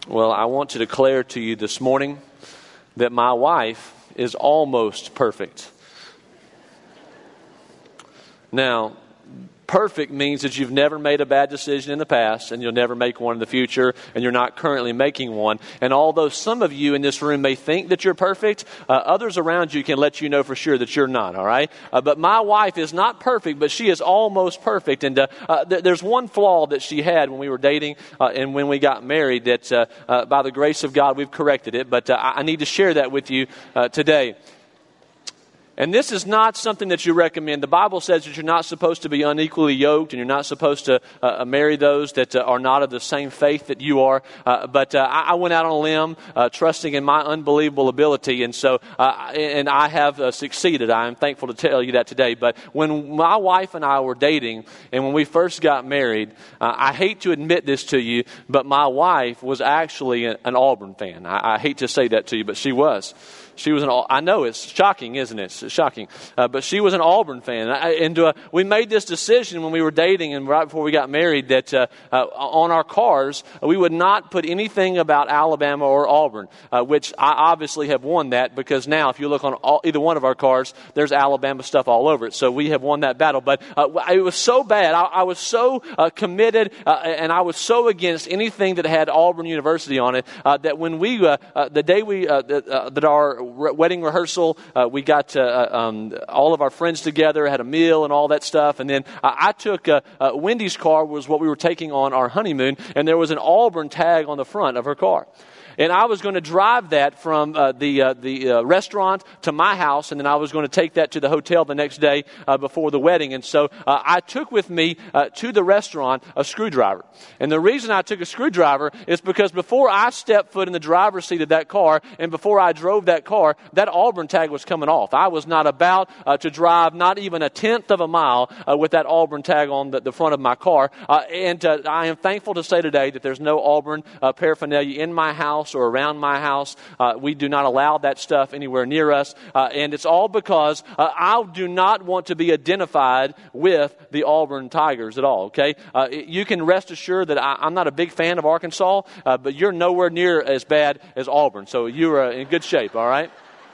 Well, I want to declare to you this morning that my wife is almost perfect. Now, perfect means that you've never made a bad decision in the past and you'll never make one in the future, and you're not currently making one. And although some of you in this room may think that you're perfect, others around you can let you know for sure that you're not, all right? But my wife is not perfect, but she is almost perfect. And there's one flaw that she had when we were dating and when we got married that by the grace of God we've corrected it. But I need to share that with you today. And this is not something that you recommend. The Bible says that you're not supposed to be unequally yoked, and you're not supposed to marry those that are not of the same faith that you are. But I went out on a limb, trusting in my unbelievable ability, and so and I have succeeded. I am thankful to tell you that today. But when my wife and I were dating, and when we first got married, I hate to admit this to you, but my wife was actually an Auburn fan. I hate to say that to you, but she was. She was I know it's shocking, isn't it? It's shocking. But she was an Auburn fan. And we made this decision when we were dating and right before we got married that on our cars, we would not put anything about Alabama or Auburn, which I obviously have won that because now if you look on either one of our cars, there's Alabama stuff all over it. So we have won that battle. But it was so bad. I was so committed and I was so against anything that had Auburn University on it that when we, the day that our wedding rehearsal, we got all of our friends together, had a meal and all that stuff, and then I took Wendy's car was what we were taking on our honeymoon, and there was an Auburn tag on the front of her car. And I was going to drive that from the restaurant to my house, and then I was going to take that to the hotel the next day before the wedding. And so I took with me to the restaurant a screwdriver. And the reason I took a screwdriver is because before I stepped foot in the driver's seat of that car, and before I drove that car, that Auburn tag was coming off. I was not about to drive not even a tenth of a mile with that Auburn tag on the front of my car. And I am thankful to say today that there's no Auburn paraphernalia in my house or around my house. We do not allow that stuff anywhere near us. And it's all because I do not want to be identified with the Auburn Tigers at all, okay? You can rest assured that I'm not a big fan of Arkansas, but you're nowhere near as bad as Auburn. So you're in good shape, all right?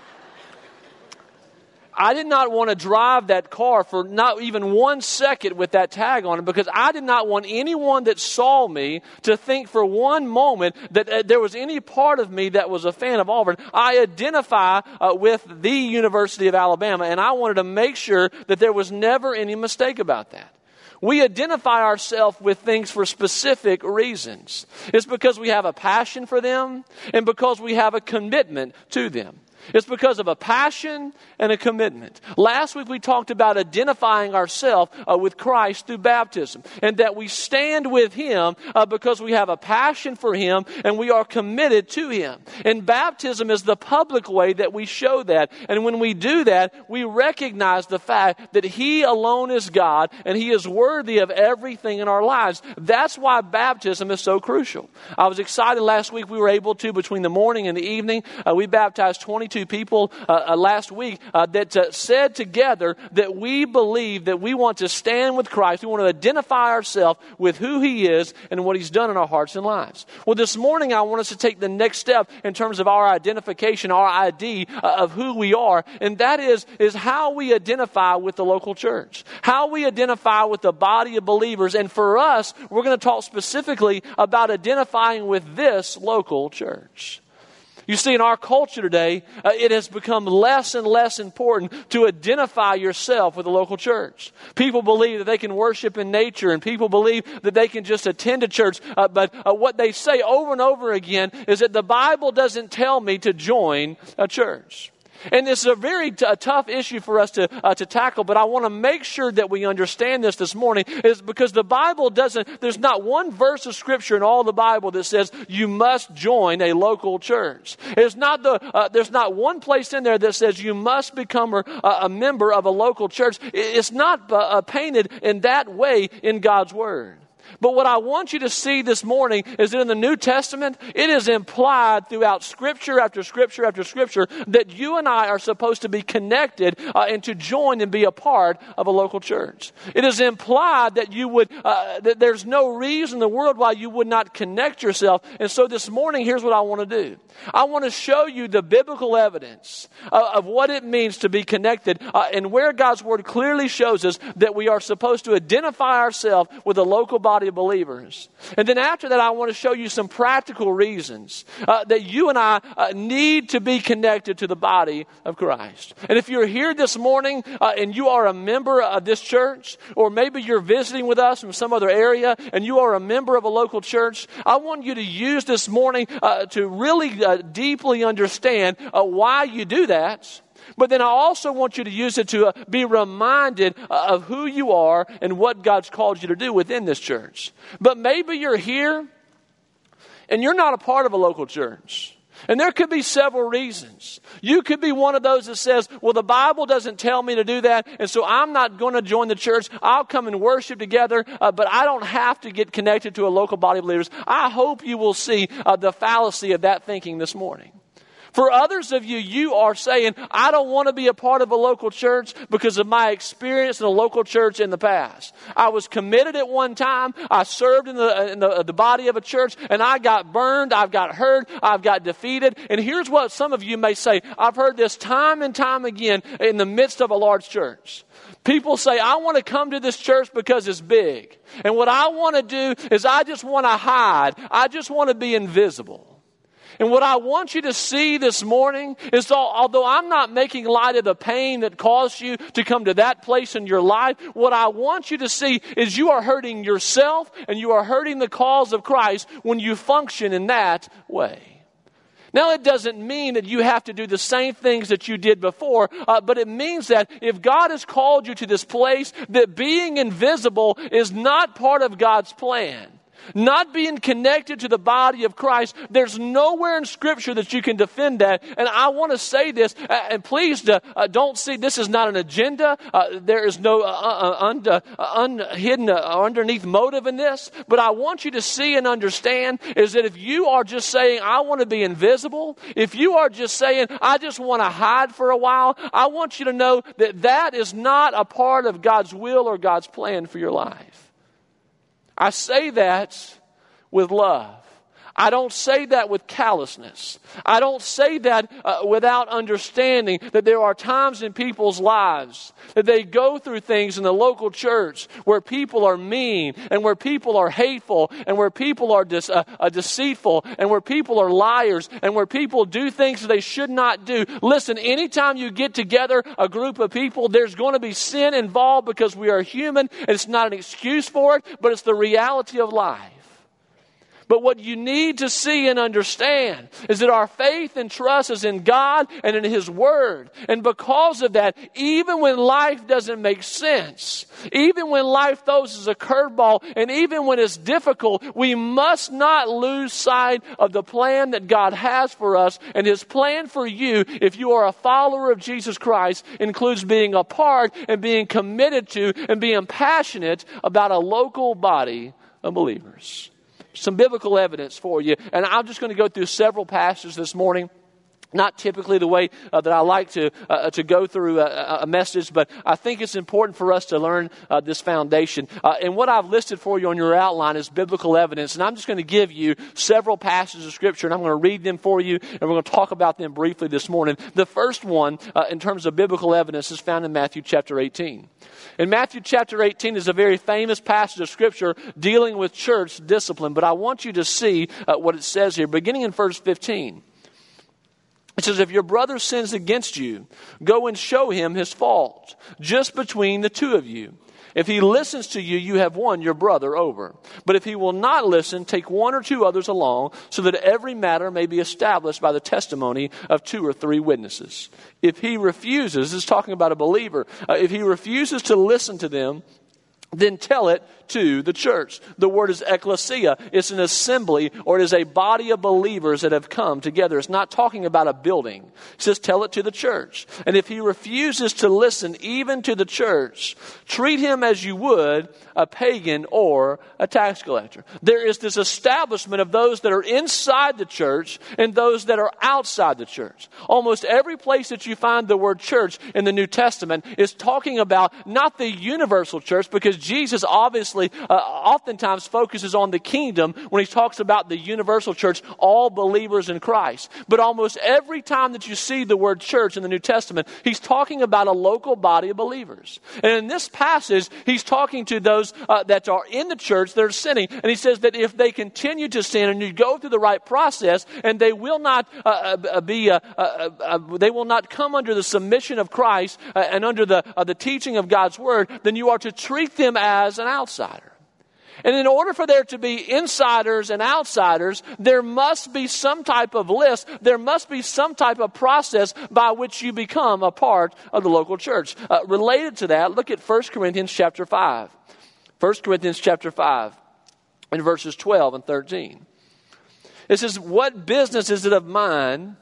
I did not want to drive that car for not even 1 second with that tag on it because I did not want anyone that saw me to think for one moment that there was any part of me that was a fan of Auburn. I identify with the University of Alabama, and I wanted to make sure that there was never any mistake about that. We identify ourselves with things for specific reasons. It's because we have a passion for them and because we have a commitment to them. It's because of a passion and a commitment. Last week we talked about identifying ourselves with Christ through baptism, and that we stand with Him because we have a passion for Him and we are committed to Him. And baptism is the public way that we show that. And when we do that, we recognize the fact that He alone is God and He is worthy of everything in our lives. That's why baptism is so crucial. I was excited last week we were able to, between the morning and the evening, we baptized 22 people last week that said together that we believe that we want to stand with Christ. We want to identify ourselves with who He is and what He's done in our hearts and lives. Well, this morning I want us to take the next step in terms of our identification, our ID of who we are, and that is how we identify with the local church, how we identify with the body of believers. And for us, we're going to talk specifically about identifying with this local church. You see, in our culture today, it has become less and less important to identify yourself with a local church. People believe that they can worship in nature, and people believe that they can just attend a church. But what they say over and over again is that the Bible doesn't tell me to join a church. And this is a very tough issue for us to tackle, but I want to make sure that we understand this morning, is because the Bible there's not one verse of Scripture in all the Bible that says you must join a local church. There's not one place in there that says you must become a member of a local church. It's not painted in that way in God's Word. But what I want you to see this morning is that in the New Testament, it is implied throughout Scripture after Scripture after Scripture that you and I are supposed to be connected and to join and be a part of a local church. It is implied that you would, that there's no reason in the world why you would not connect yourself. And so this morning, here's what I want to do. I want to show you the biblical evidence of what it means to be connected and where God's Word clearly shows us that we are supposed to identify ourselves with a local body of believers. And then after that, I want to show you some practical reasons that you and I need to be connected to the body of Christ. And if you're here this morning and you are a member of this church, or maybe you're visiting with us from some other area and you are a member of a local church, I want you to use this morning to really deeply understand why you do that. But then I also want you to use it to be reminded of who you are and what God's called you to do within this church. But maybe you're here and you're not a part of a local church. And there could be several reasons. You could be one of those that says, well, the Bible doesn't tell me to do that, and so I'm not going to join the church. I'll come and worship together, but I don't have to get connected to a local body of believers. I hope you will see the fallacy of that thinking this morning. For others of you, you are saying, I don't want to be a part of a local church because of my experience in a local church in the past. I was committed at one time. I served in the body of a church, and I got burned. I've got hurt. I've got defeated. And here's what some of you may say. I've heard this time and time again in the midst of a large church. People say, I want to come to this church because it's big. And what I want to do is I just want to hide. I just want to be invisible. And what I want you to see this morning is, although I'm not making light of the pain that caused you to come to that place in your life, what I want you to see is you are hurting yourself and you are hurting the cause of Christ when you function in that way. Now, it doesn't mean that you have to do the same things that you did before, but it means that if God has called you to this place, that being invisible is not part of God's plan. Not being connected to the body of Christ, there's nowhere in Scripture that you can defend that. And I want to say this, and please don't see this is not an agenda. There is no hidden underneath motive in this. But I want you to see and understand is that if you are just saying, I want to be invisible, if you are just saying, I just want to hide for a while, I want you to know that that is not a part of God's will or God's plan for your life. I say that with love. I don't say that with callousness. I don't say that without understanding that there are times in people's lives that they go through things in the local church where people are mean and where people are hateful and where people are deceitful and where people are liars and where people do things that they should not do. Listen, anytime you get together a group of people, there's going to be sin involved because we are human, and it's not an excuse for it, but it's the reality of life. But what you need to see and understand is that our faith and trust is in God and in His Word. And because of that, even when life doesn't make sense, even when life throws us a curveball, and even when it's difficult, we must not lose sight of the plan that God has for us. And His plan for you, if you are a follower of Jesus Christ, includes being a part and being committed to and being passionate about a local body of believers. Some biblical evidence for you. And I'm just going to go through several passages this morning. Not typically the way that I like to go through a message, but I think it's important for us to learn this foundation. And what I've listed for you on your outline is biblical evidence. And I'm just going to give you several passages of Scripture, and I'm going to read them for you, and we're going to talk about them briefly this morning. The first one, in terms of biblical evidence, is found in Matthew chapter 18. In Matthew chapter 18 is a very famous passage of Scripture dealing with church discipline, but I want you to see what it says here, beginning in verse 15. It says, if your brother sins against you, go and show him his fault, just between the two of you. If he listens to you, you have won your brother over. But if he will not listen, take one or two others along, so that every matter may be established by the testimony of 2 or 3 witnesses. If he refuses, this is talking about a believer, if he refuses to listen to them, then tell it to the church. The word is ecclesia. It's an assembly, or it is a body of believers that have come together. It's not talking about a building. It says tell it to the church. And if he refuses to listen even to the church, treat him as you would a pagan or a tax collector. There is this establishment of those that are inside the church and those that are outside the church. Almost every place that you find the word church in the New Testament is talking about not the universal church, because Jesus obviously oftentimes focuses on the kingdom when he talks about the universal church, all believers in Christ. But almost every time that you see the word church in the New Testament, he's talking about a local body of believers. And in this passage, he's talking to those that are in the church that are sinning. And he says that if they continue to sin and you go through the right process, and they will not they will not come under the submission of Christ and under the teaching of God's word, then you are to treat them as an outsider. And in order for there to be insiders and outsiders, there must be some type of list. There must be some type of process by which you become a part of the local church. Related to that, look at 1 Corinthians chapter 5. 1 Corinthians chapter 5 in verses 12 and 13. It says, what business is it of mine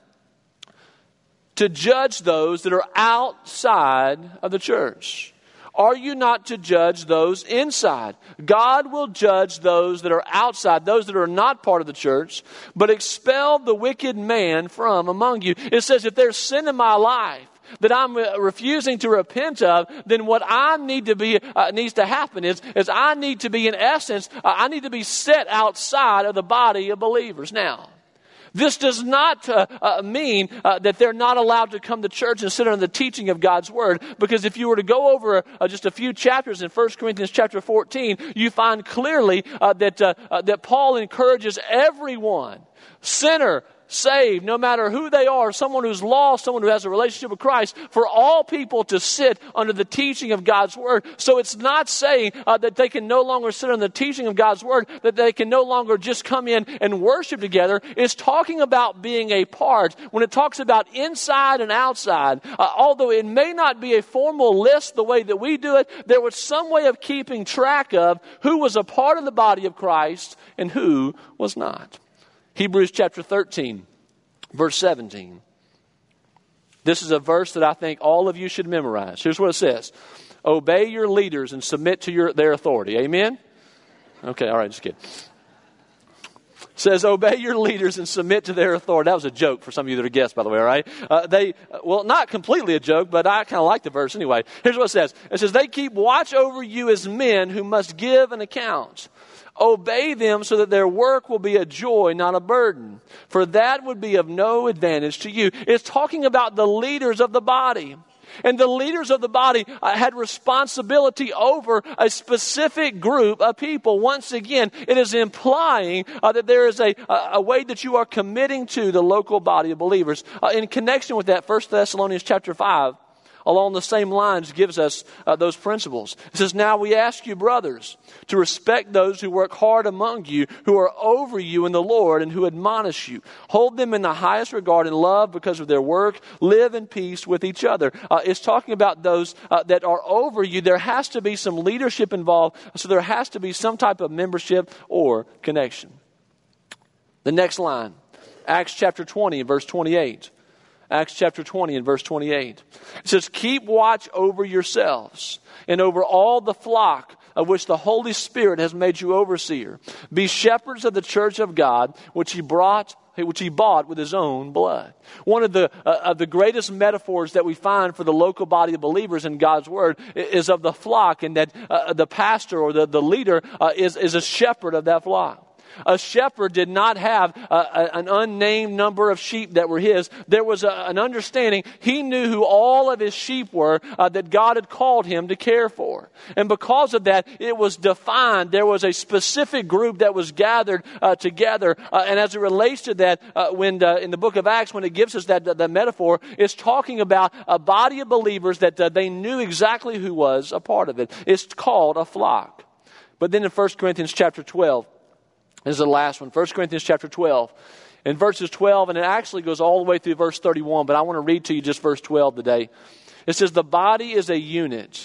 to judge those that are outside of the church? Are you not to judge those inside? God will judge those that are outside, those that are not part of the church, but expel the wicked man from among you. It says if there's sin in my life that I'm refusing to repent of, then what I need to be needs to happen is I need to be, in essence, I need to be set outside of the body of believers. Now, this does not mean that they're not allowed to come to church and sit under the teaching of God's word, because if you were to go over just a few chapters in 1 Corinthians chapter 14, you find clearly that Paul encourages everyone, sinner, saved, no matter who they are, someone who's lost, someone who has a relationship with Christ, for all people to sit under the teaching of God's word. So it's not saying that they can no longer sit under the teaching of God's word, that they can no longer just come in and worship together. It's talking about being a part. When it talks about inside and outside, although it may not be a formal list the way that we do it, there was some way of keeping track of who was a part of the body of Christ and who was not. Hebrews chapter 13, verse 17. This is a verse that I think all of you should memorize. Here's what it says. Obey your leaders and submit to their authority. Amen? Okay, all right, just kidding. It says, obey your leaders and submit to their authority. That was a joke for some of you that are guests, by the way, all right? Well, not completely a joke, but I kind of like the verse anyway. Here's what it says. It says, they keep watch over you as men who must give an account. Obey them so that their work will be a joy, not a burden, for that would be of no advantage to you. It's talking about the leaders of the body. And the leaders of the body had responsibility over a specific group of people. Once again, it is implying that there is a way that you are committing to the local body of believers. In connection with that, 1 Thessalonians chapter 5, along the same lines, gives us those principles. It says, now we ask you, brothers, to respect those who work hard among you, who are over you in the Lord and who admonish you. Hold them in the highest regard and love because of their work. Live in peace with each other. It's talking about those that are over you. There has to be some leadership involved, so there has to be some type of membership or connection. The next line, Acts chapter 20 and verse 28. Acts chapter 20 and verse 28. It says, keep watch over yourselves and over all the flock of which the Holy Spirit has made you overseer. Be shepherds of the church of God, which he bought with his own blood. One of the greatest metaphors that we find for the local body of believers in God's word is of the flock, and that the pastor or the leader is a shepherd of that flock. A shepherd did not have an unnamed number of sheep that were his. There was an understanding. He knew who all of his sheep were that God had called him to care for. And because of that, it was defined. There was a specific group that was gathered together. And as it relates to that, when in the book of Acts, when it gives us that metaphor, it's talking about a body of believers that they knew exactly who was a part of it. It's called a flock. But then in 1 Corinthians chapter 12, this is the last one. 1 Corinthians chapter 12. In verses 12, and it actually goes all the way through verse 31, but I want to read to you just verse 12 today. It says, the body is a unit,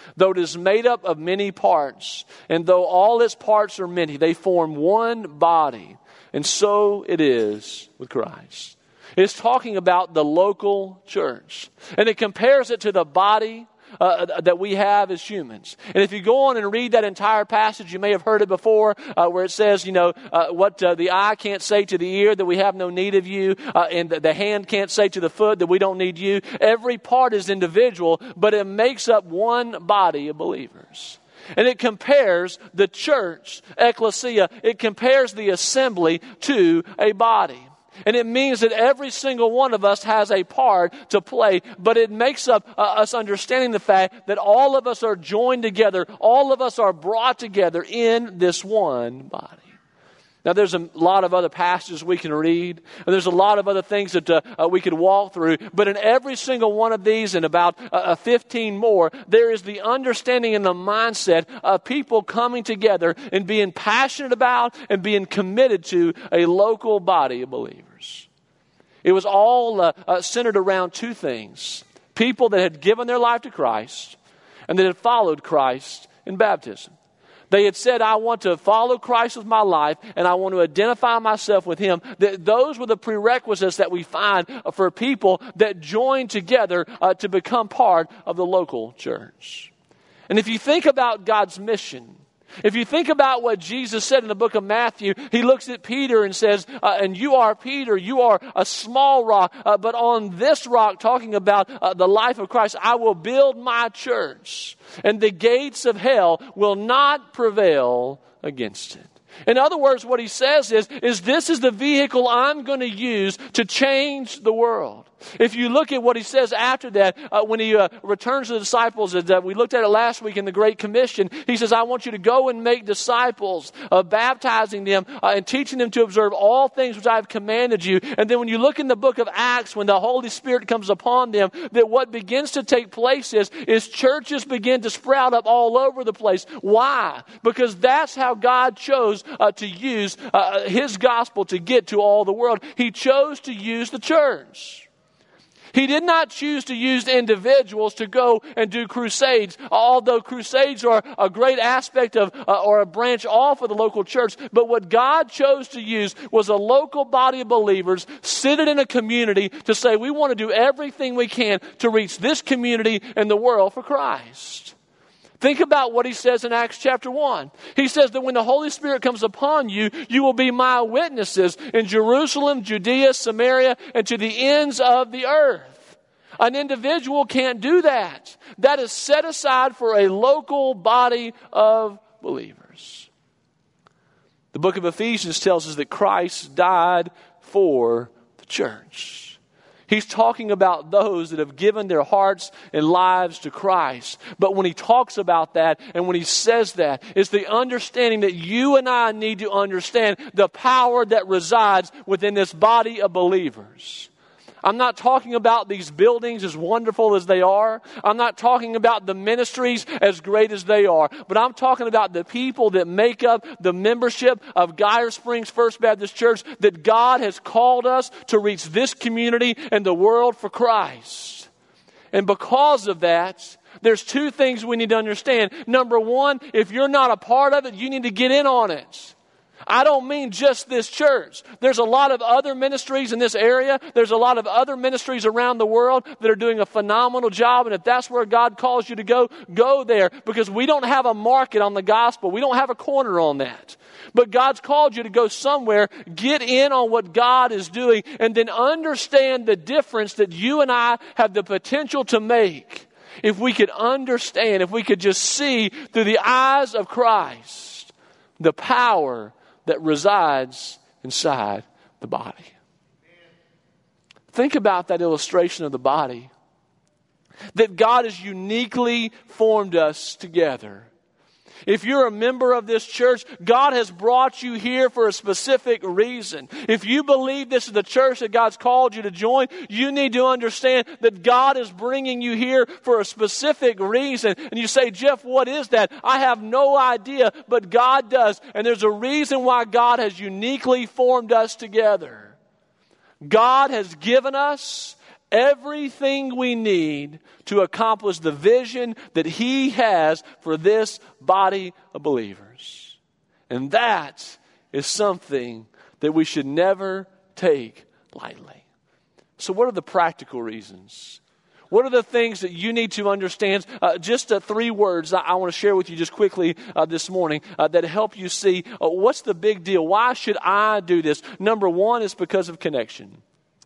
though it is made up of many parts, and though all its parts are many, they form one body. And so it is with Christ. It's talking about the local church. And it compares it to the body that we have as humans. And if you go on and read that entire passage, you may have heard it before, where it says, what the eye can't say to the ear, that we have no need of you, and the hand can't say to the foot that we don't need you. Every part is individual, but it makes up one body of believers. And it compares the church, ecclesia, it compares the assembly to a body. And it means that every single one of us has a part to play, but it makes up us understanding the fact that all of us are joined together, all of us are brought together in this one body. Now, there's a lot of other passages we can read, and there's a lot of other things that we could walk through, but in every single one of these, and about 15 more, there is the understanding and the mindset of people coming together and being passionate about and being committed to a local body of believers. It was all centered around two things: people that had given their life to Christ and that had followed Christ in baptism. They had said, I want to follow Christ with my life, and I want to identify myself with Him. Those were the prerequisites that we find for people that join together to become part of the local church. And if you think about God's mission, if you think about what Jesus said in the book of Matthew, He looks at Peter and says, and you are Peter, you are a small rock, but on this rock, talking about the life of Christ, I will build my church, and the gates of hell will not prevail against it. In other words, what He says is this is the vehicle I'm going to use to change the world. If you look at what He says after that, when He returns to the disciples, that we looked at it last week in the Great Commission, He says, I want you to go and make disciples, baptizing them and teaching them to observe all things which I have commanded you. And then when you look in the book of Acts, when the Holy Spirit comes upon them, that what begins to take place is churches begin to sprout up all over the place. Why? Because that's how God chose to use His gospel to get to all the world. He chose to use the church. He did not choose to use individuals to go and do crusades, although crusades are a great aspect of or a branch off of the local church. But what God chose to use was a local body of believers seated in a community to say, we want to do everything we can to reach this community and the world for Christ. Think about what He says in Acts chapter 1. He says that when the Holy Spirit comes upon you, you will be my witnesses in Jerusalem, Judea, Samaria, and to the ends of the earth. An individual can't do that. That is set aside for a local body of believers. The book of Ephesians tells us that Christ died for the church. He's talking about those that have given their hearts and lives to Christ. But when he talks about that and when he says that, it's the understanding that you and I need to understand the power that resides within this body of believers. I'm not talking about these buildings as wonderful as they are. I'm not talking about the ministries as great as they are. But I'm talking about the people that make up the membership of Geyer Springs First Baptist Church, that God has called us to reach this community and the world for Christ. And because of that, there's two things we need to understand. Number one, if you're not a part of it, you need to get in on it. I don't mean just this church. There's a lot of other ministries in this area. There's a lot of other ministries around the world that are doing a phenomenal job. And if that's where God calls you to go, go there. Because we don't have a market on the gospel. We don't have a corner on that. But God's called you to go somewhere, get in on what God is doing, and then understand the difference that you and I have the potential to make. If we could understand, if we could just see through the eyes of Christ, the power that resides inside the body. Think about that illustration of the body. That God has uniquely formed us together. If you're a member of this church, God has brought you here for a specific reason. If you believe this is the church that God's called you to join, you need to understand that God is bringing you here for a specific reason. And you say, Jeff, what is that? I have no idea, but God does. And there's a reason why God has uniquely formed us together. God has given us everything we need to accomplish the vision that He has for this body of believers. And that is something that we should never take lightly. So what are the practical reasons? What are the things that you need to understand? Just 3 words I want to share with you just quickly this morning that help you see what's the big deal. Why should I do this? Number 1 is because of connection.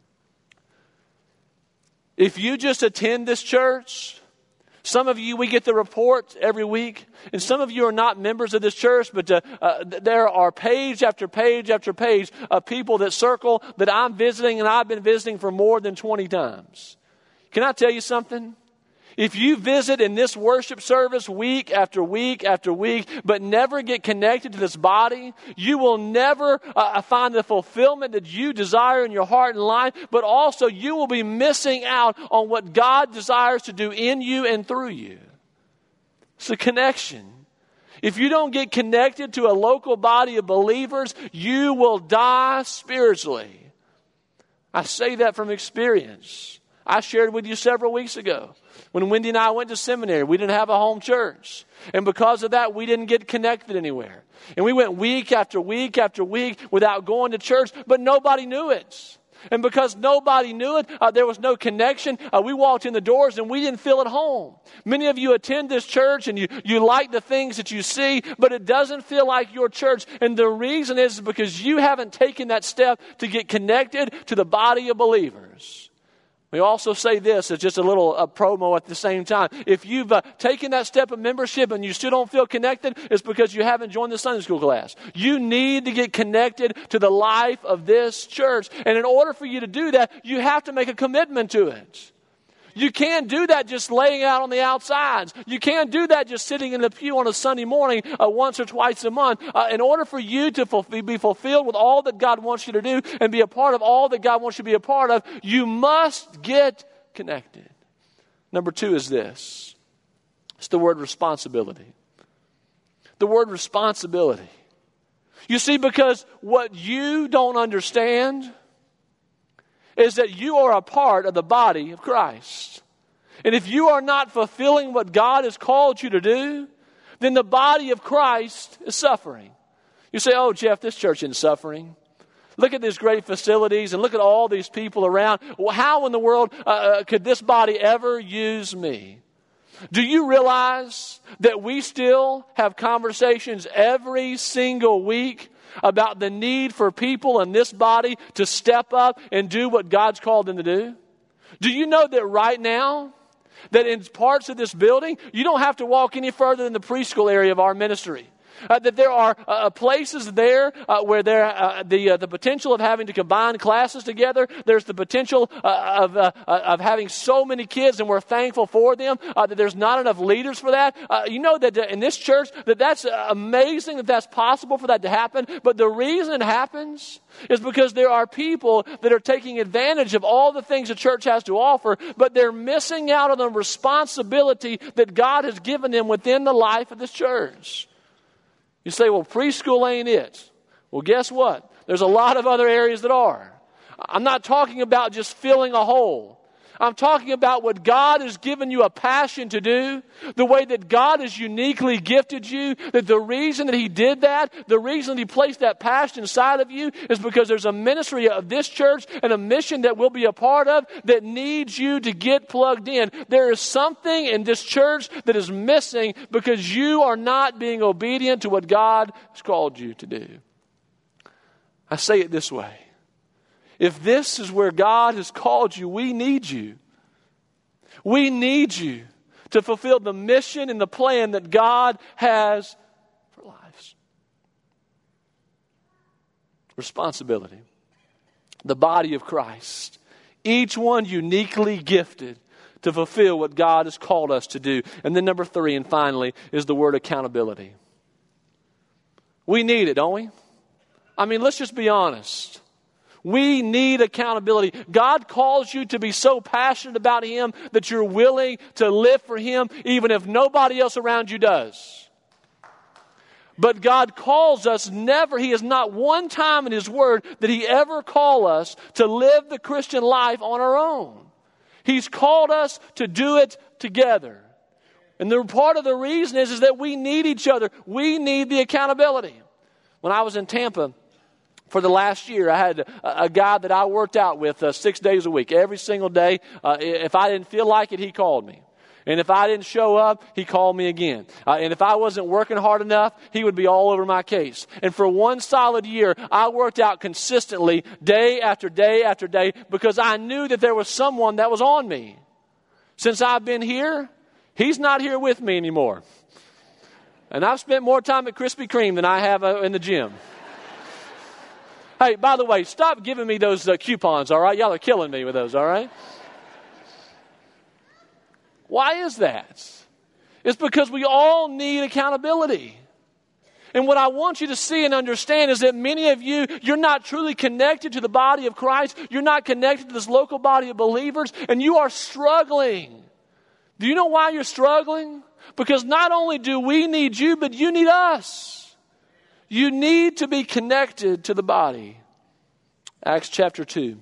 If you just attend this church, some of you, we get the report every week, and some of you are not members of this church, but there are page after page after page of people that circle that I'm visiting, and I've been visiting for more than 20 times. Can I tell you something? If you visit in this worship service week after week after week, but never get connected to this body, you will never find the fulfillment that you desire in your heart and life, but also you will be missing out on what God desires to do in you and through you. It's a connection. If you don't get connected to a local body of believers, you will die spiritually. I say that from experience. I shared with you several weeks ago. When Wendy and I went to seminary, we didn't have a home church. And because of that, we didn't get connected anywhere. And we went week after week after week without going to church, but nobody knew it. And because nobody knew it, there was no connection. We walked in the doors and we didn't feel at home. Many of you attend this church and you like the things that you see, but it doesn't feel like your church. And the reason is because you haven't taken that step to get connected to the body of believers. We also say this as just a little promo at the same time. If you've taken that step of membership and you still don't feel connected, it's because you haven't joined the Sunday school class. You need to get connected to the life of this church. And in order for you to do that, you have to make a commitment to it. You can't do that just laying out on the outsides. You can't do that just sitting in the pew on a Sunday morning once or twice a month. In order for you to be fulfilled with all that God wants you to do and be a part of all that God wants you to be a part of, you must get connected. Number 2 is this. It's the word responsibility. The word responsibility. You see, because what you don't understand is that you are a part of the body of Christ. And if you are not fulfilling what God has called you to do, then the body of Christ is suffering. You say, oh, Jeff, this church isn't suffering. Look at these great facilities and look at all these people around. Well, how in the world could this body ever use me? Do you realize that we still have conversations every single week about the need for people in this body to step up and do what God's called them to do? Do you know that right now, that in parts of this building, you don't have to walk any further than the preschool area of our ministry? That there are places there where the potential of having to combine classes together. There's the potential of having so many kids, and we're thankful for them. That there's not enough leaders for that. You know that in this church that's amazing that that's possible for that to happen. But the reason it happens is because there are people that are taking advantage of all the things the church has to offer, but they're missing out on the responsibility that God has given them within the life of this church. You say, well, preschool ain't it. Well, guess what? There's a lot of other areas that are. I'm not talking about just filling a hole. I'm talking about what God has given you a passion to do, the way that God has uniquely gifted you, that the reason that He did that, the reason that He placed that passion inside of you is because there's a ministry of this church and a mission that we'll be a part of that needs you to get plugged in. There is something in this church that is missing because you are not being obedient to what God has called you to do. I say it this way. If this is where God has called you, we need you. We need you to fulfill the mission and the plan that God has for lives. Responsibility. The body of Christ. Each one uniquely gifted to fulfill what God has called us to do. And then number 3, and finally, is the word accountability. We need it, don't we? I mean, let's just be honest. We need accountability. God calls you to be so passionate about Him that you're willing to live for Him even if nobody else around you does. But God calls us never, He has not one time in His Word that He ever call us to live the Christian life on our own. He's called us to do it together. And part of the reason is that we need each other. We need the accountability. When I was in Tampa for the last year, I had a guy that I worked out with 6 days a week. Every single day, if I didn't feel like it, he called me. And if I didn't show up, he called me again. And if I wasn't working hard enough, he would be all over my case. And for one solid year, I worked out consistently day after day after day because I knew that there was someone that was on me. Since I've been here, he's not here with me anymore. And I've spent more time at Krispy Kreme than I have in the gym. Hey, by the way, stop giving me those coupons, all right? Y'all are killing me with those, all right? Why is that? It's because we all need accountability. And what I want you to see and understand is that many of you, you're not truly connected to the body of Christ. You're not connected to this local body of believers, and you are struggling. Do you know why you're struggling? Because not only do we need you, but you need us. You need to be connected to the body. Acts chapter 2.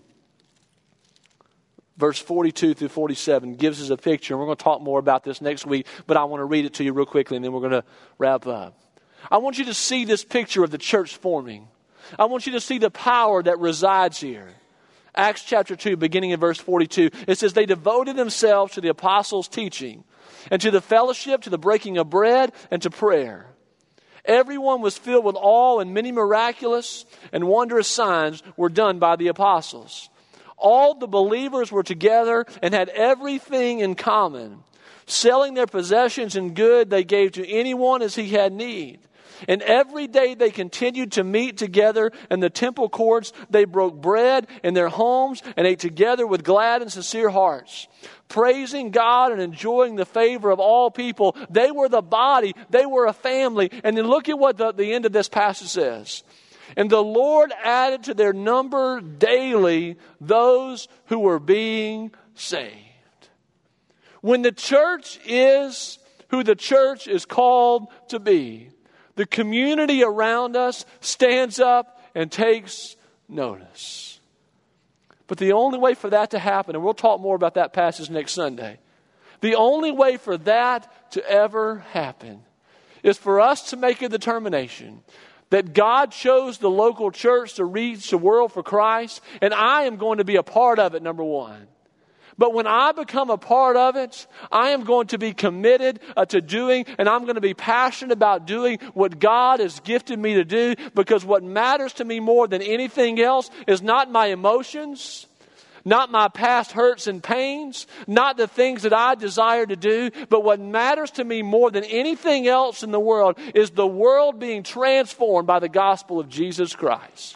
Verse 42 through 47 gives us a picture. And we're going to talk more about this next week, but I want to read it to you real quickly, and then we're going to wrap up. I want you to see this picture of the church forming. I want you to see the power that resides here. Acts chapter 2, beginning in verse 42, it says, they devoted themselves to the apostles' teaching, and to the fellowship, to the breaking of bread, and to prayer. Everyone was filled with awe, and many miraculous and wondrous signs were done by the apostles. All the believers were together and had everything in common. Selling their possessions and good, they gave to anyone as he had need. And every day they continued to meet together in the temple courts. They broke bread in their homes and ate together with glad and sincere hearts, praising God and enjoying the favor of all people. They were the body. They were a family. And then look at what the end of this passage says. And the Lord added to their number daily those who were being saved. When the church is who the church is called to be, the community around us stands up and takes notice. But the only way for that to happen, and we'll talk more about that passage next Sunday, the only way for that to ever happen is for us to make a determination that God chose the local church to reach the world for Christ, and I am going to be a part of it, number one. But when I become a part of it, I am going to be committed to doing, and I'm going to be passionate about doing what God has gifted me to do, because what matters to me more than anything else is not my emotions, not my past hurts and pains, not the things that I desire to do, but what matters to me more than anything else in the world is the world being transformed by the gospel of Jesus Christ.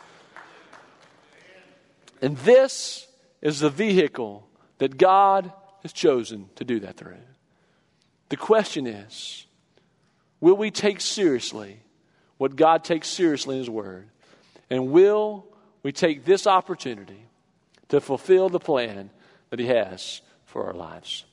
And this is the vehicle that God has chosen to do that through. The question is, will we take seriously what God takes seriously in His Word? And will we take this opportunity to fulfill the plan that He has for our lives?